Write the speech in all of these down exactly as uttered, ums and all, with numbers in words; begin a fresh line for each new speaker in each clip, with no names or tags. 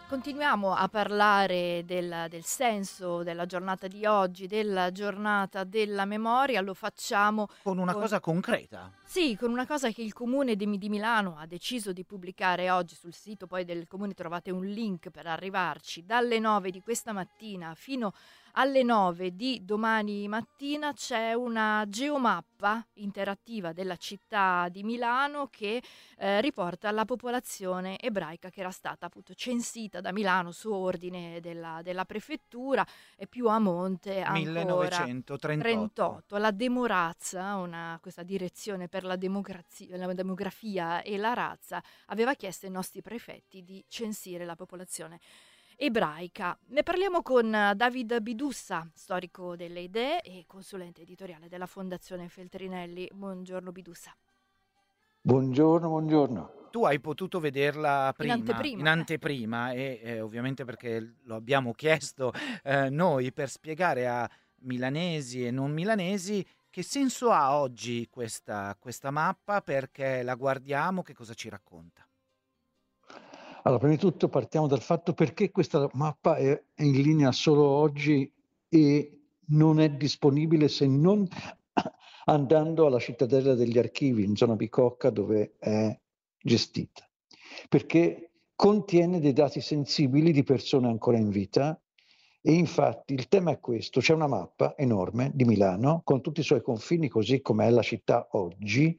Continuiamo a parlare del, del senso della giornata di oggi, della giornata della memoria, lo facciamo
Con una
con,
cosa concreta.
sì, con una cosa che il Comune di, di Milano ha deciso di pubblicare oggi sul sito poi del Comune, trovate un link per arrivarci, dalle nove di questa mattina fino alle nove di domani mattina c'è una geomappa interattiva della città di Milano che eh, riporta la popolazione ebraica che era stata appunto censita da Milano su ordine della, della prefettura e più a monte ancora
millenovecentotrentotto.
trentotto. La Demorazza, una, questa direzione per la, democrazia, la demografia e la razza, aveva chiesto ai nostri prefetti di censire la popolazione ebraica. Ne parliamo con David Bidussa, storico delle idee e consulente editoriale della Fondazione Feltrinelli. Buongiorno Bidussa.
Buongiorno, buongiorno.
Tu hai potuto vederla
In
prima,
anteprima,
in anteprima e eh, ovviamente perché lo abbiamo chiesto eh, noi per spiegare a milanesi e non milanesi che senso ha oggi questa, questa mappa, perché la guardiamo, che cosa ci racconta.
Allora, prima di tutto partiamo dal fatto perché questa mappa è in linea solo oggi e non è disponibile se non andando alla Cittadella degli Archivi in zona Bicocca dove è gestita. Perché contiene dei dati sensibili di persone ancora in vita e infatti il tema è questo: c'è una mappa enorme di Milano con tutti i suoi confini così com'è la città oggi.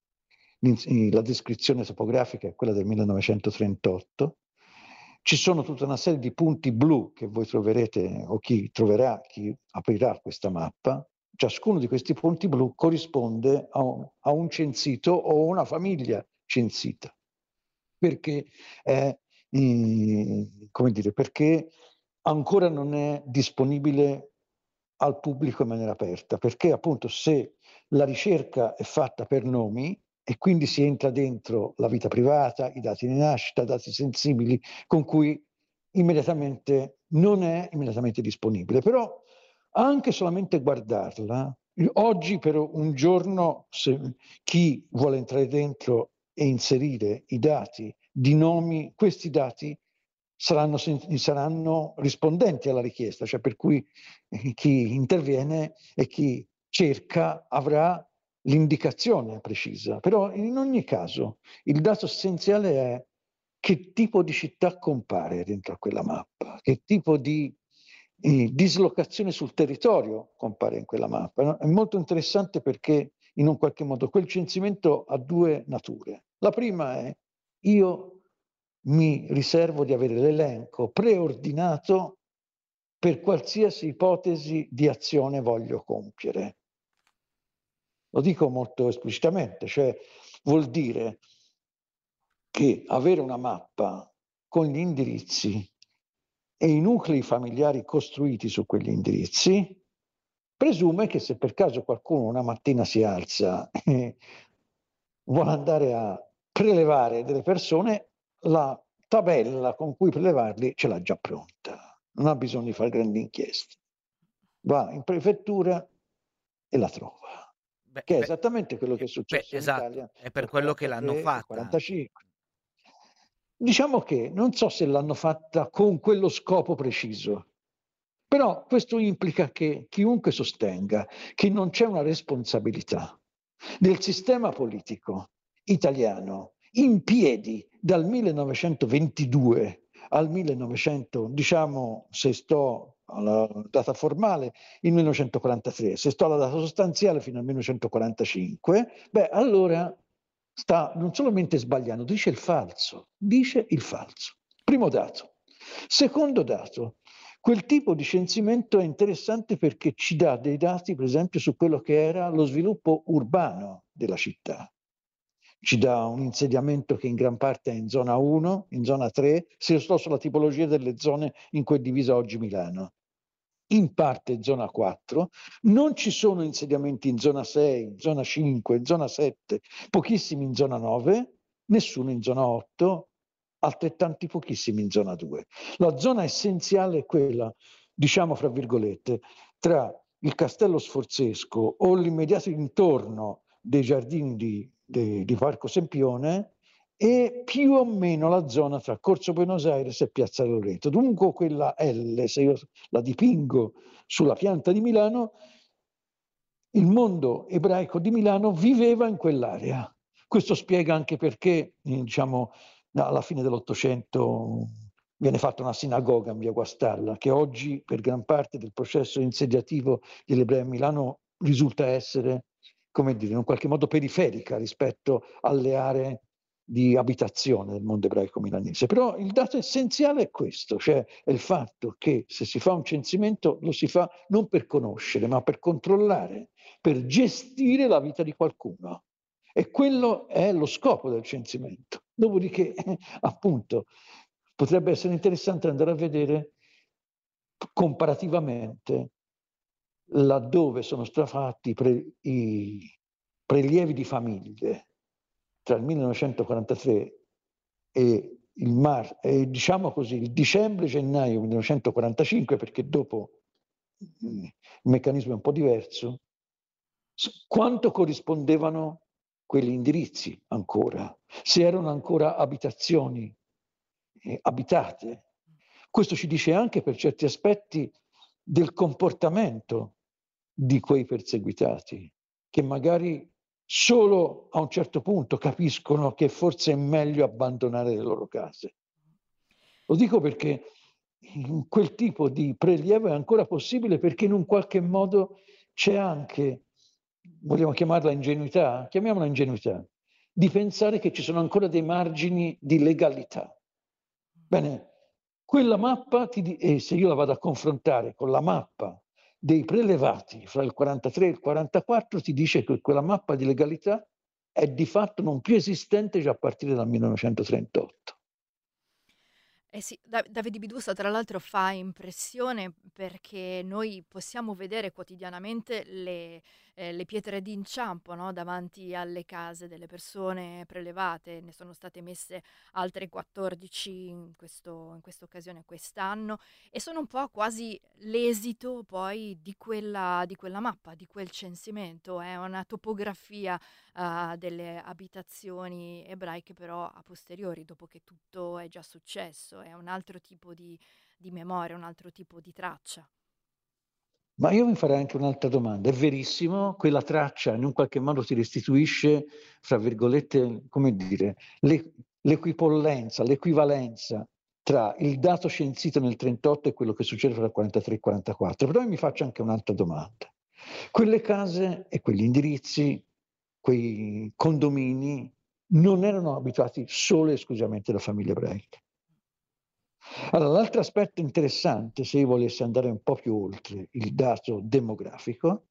La descrizione topografica è quella del millenovecentotrentotto. Ci sono tutta una serie di punti blu che voi troverete, o chi troverà, chi aprirà questa mappa. Ciascuno di questi punti blu corrisponde a un, a un censito o una famiglia censita. Perché è, eh, come dire, perché ancora non è disponibile al pubblico in maniera aperta, perché appunto se la ricerca è fatta per nomi e quindi si entra dentro la vita privata, i dati di nascita, dati sensibili con cui immediatamente non è immediatamente disponibile. Però anche solamente guardarla, oggi per un giorno, se chi vuole entrare dentro e inserire i dati di nomi, questi dati saranno, saranno rispondenti alla richiesta, cioè per cui chi interviene e chi cerca avrà l'indicazione precisa. Però in ogni caso il dato essenziale è che tipo di città compare dentro a quella mappa, che tipo di eh, dislocazione sul territorio compare in quella mappa. No? È molto interessante perché in un qualche modo quel censimento ha due nature. La prima è: io mi riservo di avere l'elenco preordinato per qualsiasi ipotesi di azione voglio compiere. Lo dico molto esplicitamente, cioè vuol dire che avere una mappa con gli indirizzi e i nuclei familiari costruiti su quegli indirizzi presume che se per caso qualcuno una mattina si alza e vuole andare a prelevare delle persone, la tabella con cui prelevarli ce l'ha già pronta, non ha bisogno di fare grandi inchieste. Va in prefettura e la trova,
Beh,
che è
beh,
esattamente quello che è
beh,
successo in
esatto,
Italia
è per
nel
quello che l'hanno
quarantatré, nel
fatta anche.
quarantacinque. Diciamo che non so se l'hanno fatta con quello scopo preciso, però questo implica che chiunque sostenga che non c'è una responsabilità del sistema politico italiano in piedi dal millenovecentoventidue al millenovecento, diciamo, se sto alla data formale, il millenovecentoquarantatré, se sto alla data sostanziale fino al millenovecentoquarantacinque, beh, allora sta non solamente sbagliando, dice il falso, dice il falso. Primo dato. Secondo dato, quel tipo di censimento è interessante perché ci dà dei dati, per esempio, su quello che era lo sviluppo urbano della città. Ci dà un insediamento che in gran parte è in zona uno, in zona tre, se sto sulla tipologia delle zone in cui è divisa oggi Milano. In parte zona quattro, non ci sono insediamenti in zona sei, in zona cinque, in zona sette, pochissimi in zona nove, nessuno in zona otto, altrettanti pochissimi in zona due. La zona essenziale è quella, diciamo fra virgolette, tra il Castello Sforzesco o l'immediato intorno dei giardini di, di, di Parco Sempione e più o meno la zona tra Corso Buenos Aires e Piazza Loreto. Dunque quella L, se io la dipingo sulla pianta di Milano, il mondo ebraico di Milano viveva in quell'area. Questo spiega anche perché, diciamo, alla fine dell'Ottocento viene fatta una sinagoga in via Guastalla, che oggi per gran parte del processo insediativo degli ebrei a Milano risulta essere, come dire, in qualche modo periferica rispetto alle aree di abitazione del mondo ebraico milanese. Però il dato essenziale è questo, cioè è il fatto che se si fa un censimento lo si fa non per conoscere, ma per controllare, per gestire la vita di qualcuno. E quello è lo scopo del censimento. Dopodiché, appunto, potrebbe essere interessante andare a vedere comparativamente laddove sono stati fatti pre, i prelievi di famiglie tra il millenovecentoquarantatré e il, mar, e, diciamo così, il dicembre-gennaio millenovecentoquarantacinque, perché dopo il meccanismo è un po' diverso, quanto corrispondevano quegli indirizzi ancora, se erano ancora abitazioni eh, abitate. Questo ci dice anche per certi aspetti del comportamento di quei perseguitati, che magari solo a un certo punto capiscono che forse è meglio abbandonare le loro case. Lo dico perché quel tipo di prelievo è ancora possibile perché in un qualche modo c'è anche, vogliamo chiamarla ingenuità, chiamiamola ingenuità, di pensare che ci sono ancora dei margini di legalità. Bene, quella mappa, ti, e se io la vado a confrontare con la mappa dei prelevati fra il quarantatré e il quarantaquattro, ti dice che quella mappa di legalità è di fatto non più esistente già a partire dal millenovecentotrentotto.
Eh sì, Da- Davide Bidusa tra l'altro fa impressione perché noi possiamo vedere quotidianamente le, eh, le pietre d'inciampo, no, davanti alle case delle persone prelevate, ne sono state messe altre quattordici in questo, in questa occasione quest'anno e sono un po' quasi l'esito poi di quella, di quella mappa, di quel censimento, è una topografia uh, delle abitazioni ebraiche però a posteriori, dopo che tutto è già successo, è un altro tipo di, di memoria, un altro tipo di traccia.
Ma io mi farei anche un'altra domanda. È verissimo, quella traccia in un qualche modo ti restituisce, fra virgolette, come dire, le, l'equipollenza, l'equivalenza tra il dato censito nel trentotto e quello che succede fra il quarantatré e il quarantaquattro. Però io mi faccio anche un'altra domanda. Quelle case e quegli indirizzi, quei condomini, non erano abitati solo e esclusivamente da famiglie ebraiche. Allora, l'altro aspetto interessante, se io volessi andare un po' più oltre il dato demografico,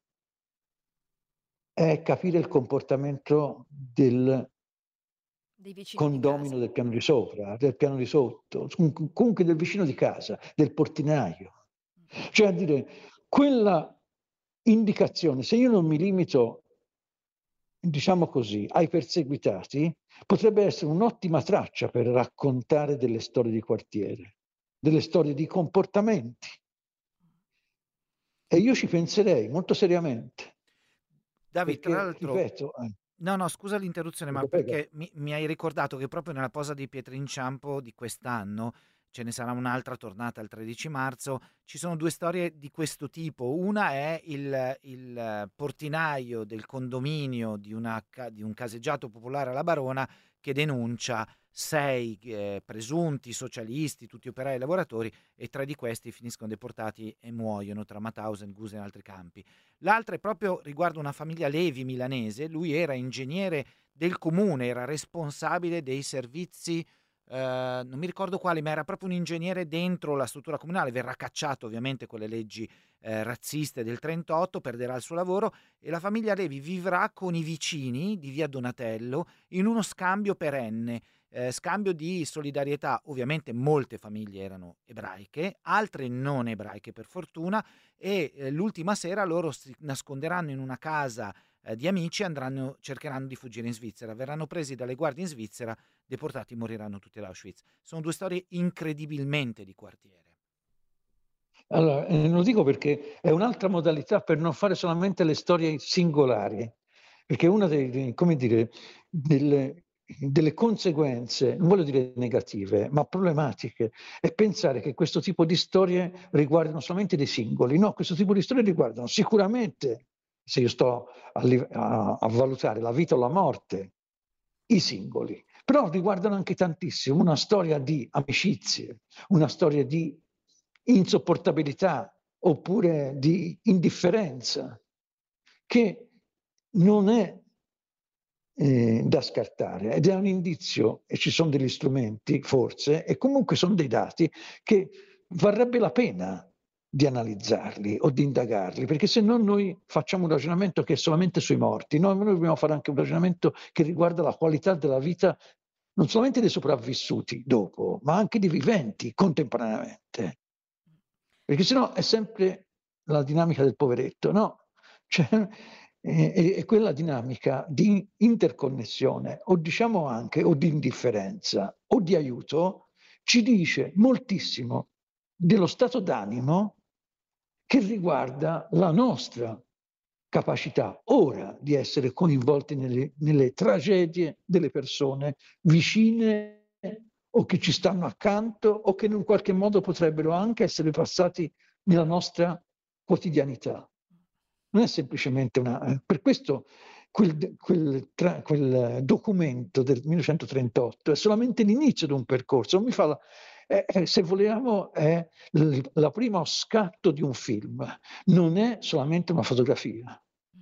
è capire il comportamento del
Dei vicini di
condomino
casa.
del piano di sopra, del piano di sotto, comunque del vicino di casa, del portinaio. Cioè a dire, quella indicazione, se io non mi limito, diciamo così, ai perseguitati, potrebbe essere un'ottima traccia per raccontare delle storie di quartiere, delle storie di comportamenti. E io ci penserei molto seriamente.
David, tra
Perché,
l'altro,
ripeto, eh,
no, no, scusa l'interruzione, ma
prego, prego.
perché mi, mi hai ricordato che proprio nella posa di Pietrinciampo di quest'anno, ce ne sarà un'altra tornata il tredici marzo, ci sono due storie di questo tipo. Una è il, il portinaio del condominio di, una, ca- di un caseggiato popolare alla Barona che denuncia sei eh, presunti socialisti, tutti operai e lavoratori, e tre di questi finiscono deportati e muoiono tra Mauthausen, Gusen e altri campi. L'altra è proprio riguardo una famiglia Levi milanese. Lui era ingegnere del comune, era responsabile dei servizi, eh, non mi ricordo quali, ma era proprio un ingegnere dentro la struttura comunale. Verrà cacciato ovviamente con le leggi eh, razziste del trentotto, perderà il suo lavoro e la famiglia Levi vivrà con i vicini di via Donatello in uno scambio perenne. Eh, scambio di solidarietà. Ovviamente molte famiglie erano ebraiche, altre non ebraiche per fortuna, e eh, l'ultima sera loro si nasconderanno in una casa eh, di amici e andranno, cercheranno di fuggire in Svizzera, verranno presi dalle guardie in Svizzera, deportati, moriranno tutti ad Auschwitz. Sono due storie incredibilmente di quartiere.
Allora, eh, lo dico perché è un'altra modalità per non fare solamente le storie singolari, perché una dei, dei- come dire, delle, delle conseguenze, non voglio dire negative, ma problematiche, e pensare che questo tipo di storie riguardano solamente dei singoli. No, questo tipo di storie riguardano sicuramente, se io sto a, li- a- a valutare la vita o la morte, i singoli, però riguardano anche tantissimo una storia di amicizie, una storia di insopportabilità oppure di indifferenza, che non è eh, da scartare ed è un indizio, e ci sono degli strumenti forse, e comunque sono dei dati che varrebbe la pena di analizzarli o di indagarli, perché se no noi facciamo un ragionamento che è solamente sui morti. No, noi dobbiamo fare anche un ragionamento che riguarda la qualità della vita non solamente dei sopravvissuti dopo, ma anche dei viventi contemporaneamente. Perché sennò è sempre la dinamica del poveretto, no? Cioè, è, è quella dinamica di interconnessione, o diciamo anche, o di indifferenza, o di aiuto, ci dice moltissimo dello stato d'animo che riguarda la nostra capacità ora di essere coinvolti nelle, nelle tragedie delle persone vicine o che ci stanno accanto o che in un qualche modo potrebbero anche essere passati nella nostra quotidianità. Non è semplicemente una... eh, Per questo quel, quel, tra, quel documento del millenovecentotrentotto è solamente l'inizio di un percorso. Non mi fa la, è, è, se vogliamo, è l, la prima scatto di un film, non è solamente una fotografia.